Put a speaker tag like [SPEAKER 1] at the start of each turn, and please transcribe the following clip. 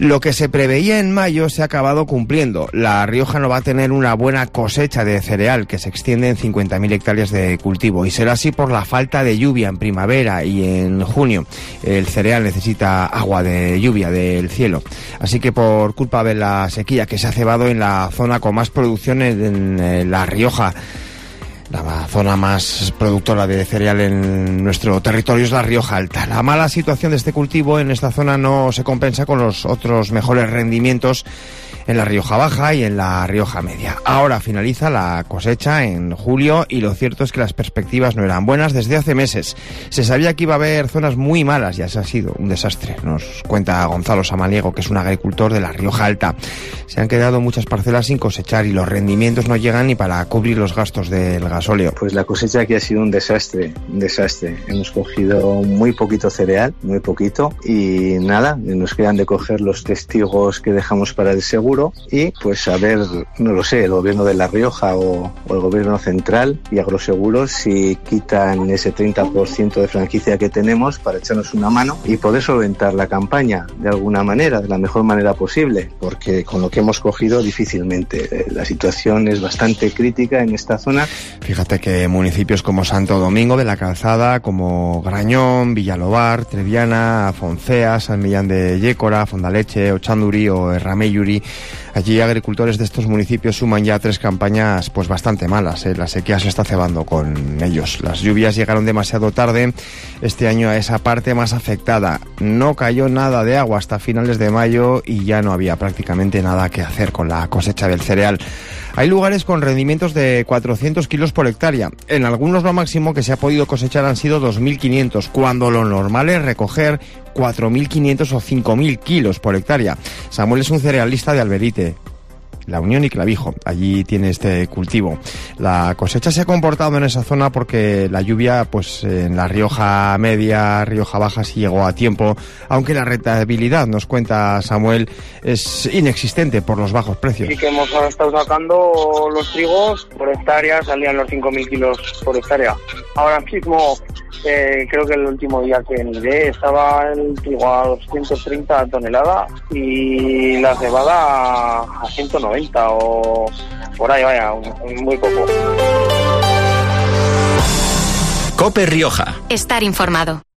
[SPEAKER 1] Lo que se preveía en mayo se ha acabado cumpliendo. La Rioja no va a tener una buena cosecha de cereal, que se extiende en 50.000 hectáreas de cultivo, y será así por la falta de lluvia en primavera y en junio. El cereal necesita agua de lluvia del cielo. Así que por culpa de la sequía que se ha cebado en la zona con más producción en La Rioja, la zona más productora de cereal en nuestro territorio es La Rioja Alta. La mala situación de este cultivo en esta zona no se compensa con los otros mejores rendimientos en La Rioja Baja y en La Rioja Media. Ahora finaliza la cosecha en julio y lo cierto es que las perspectivas no eran buenas desde hace meses. Se sabía que iba a haber zonas muy malas y ese ha sido un desastre. Nos cuenta Gonzalo Samaniego, que es un agricultor de La Rioja Alta. Se han quedado muchas parcelas sin cosechar y los rendimientos no llegan ni para cubrir los gastos del gasóleo.
[SPEAKER 2] Pues la cosecha aquí ha sido un desastre, un desastre. Hemos cogido muy poquito cereal, muy poquito, y nada, nos quedan de coger los testigos que dejamos para el seguro y pues a ver, no lo sé, el gobierno de La Rioja o el gobierno central y Agroseguros si quitan ese 30% de franquicia que tenemos para echarnos una mano y poder solventar la campaña de alguna manera, de la mejor manera posible, porque con lo que hemos cogido difícilmente. La situación es bastante crítica en esta zona.
[SPEAKER 1] Fíjate que municipios como Santo Domingo de la Calzada, como Grañón, Villalobar, Treviana, Foncea, San Millán de Yécora, Fondaleche, Ochanduri o Erramelluri, allí agricultores de estos municipios suman ya 3 campañas pues bastante malas. La sequía se está cebando con ellos. Las lluvias llegaron demasiado tarde este año a esa parte más afectada. No cayó nada de agua hasta finales de mayo y ya no había prácticamente nada que hacer con la cosecha del cereal. Hay lugares con rendimientos de 400 kilos por hectárea. En algunos lo máximo que se ha podido cosechar han sido 2.500, cuando lo normal es recoger 4.500 o 5.000 kilos por hectárea. Samuel es un cerealista de Alberite, La Unión y Clavijo. Allí tiene este cultivo. La cosecha se ha comportado en esa zona porque la lluvia, pues en La Rioja Media, Rioja Baja sí llegó a tiempo, aunque la rentabilidad, nos cuenta Samuel, es inexistente por los bajos precios.
[SPEAKER 3] Sí que hemos estado sacando los trigos por hectárea, salían los 5.000 kilos por hectárea. Ahora mismo, creo que el último día que miré estaba el trigo a 230 toneladas y la cebada a 190 o por ahí, vaya, muy poco.
[SPEAKER 4] COPE Rioja.
[SPEAKER 5] Estar informado.